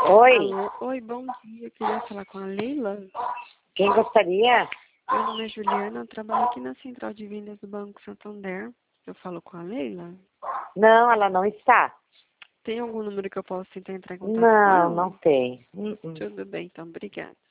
Oi, Alô, oi, bom dia. Queria falar com a Leila. quem gostaria? Meu nome é Juliana, eu trabalho aqui na Central de Vendas do Banco Santander. Eu falo com a Leila. Não, ela não está. Tem algum número que eu posso tentar entrar em contato com Não, ela? não tem. Tudo bem, então, obrigada.